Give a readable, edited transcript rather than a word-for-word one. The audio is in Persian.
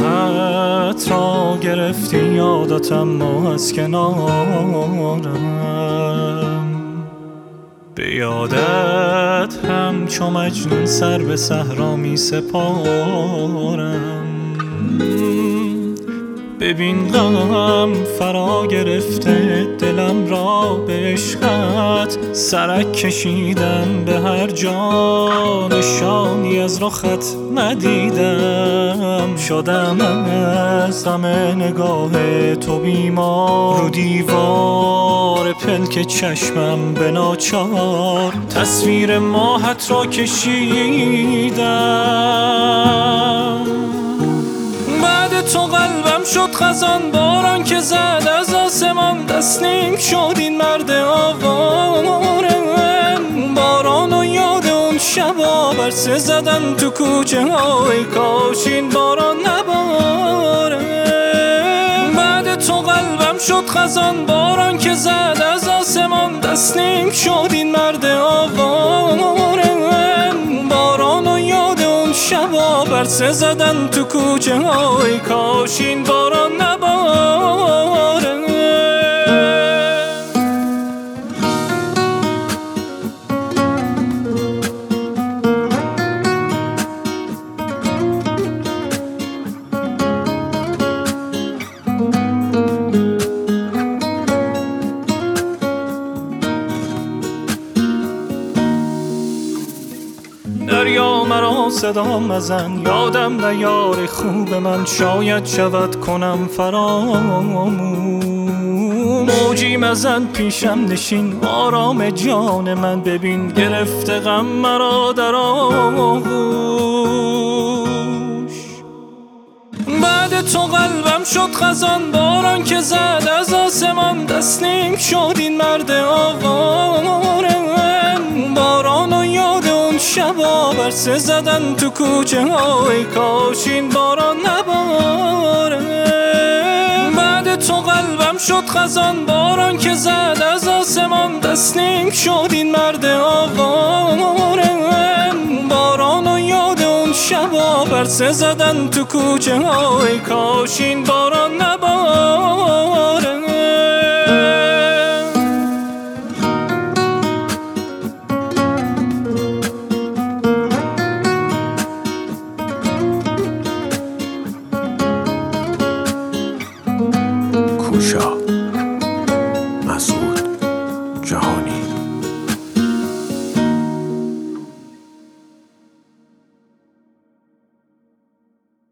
راهت را گرفتی یادتم ما از کنارم، به یادت همچو مجنون سر به صحرا می سپارم. ببین غم فرا گرفته دلم را به عشقت، سرک کشیدم به هر جا نشانی از رخت ندیدم. شدم از غم نگاه تو بیمار، رو دیوار پلک چشمم به ناچار تصویر ماهت را کشیدم. بعد تو قلبم شد خزان، باران که زد از آسمان دست نیم شد این مرد آواره. باران و یاد اون شبا برسه زدن تو کوچه های، کاش این باران نباره. بعد تو قلبم شد خزان، باران که زد از آسمان دست نیم شد این مرد آواره. باران و یاد اون شبا برسه زدن تو کوچه های، کاش این باران نباره. دریا مرا صدا مزن، یادم نیار خوب من، شاید شود کنم فراموش. موجی مزن پیشم نشین آرام جان من، ببین گرفته غم مرا در آغوش. بعد تو قلبم شد خزان، باران که زد از آسمان دست نیم شد این مرد آواره. باران و یاد اون شبا برسه زدن تو کوچه های، کاش این باران نباره. بعد تو قلبم شد خزان، باران که زد از آسمان دست نیم شد این مرد آواره. باران و یاد اون شبا برسه زدن تو کوچه های، کاش این باران نباره. کوشا مسعود جهانی.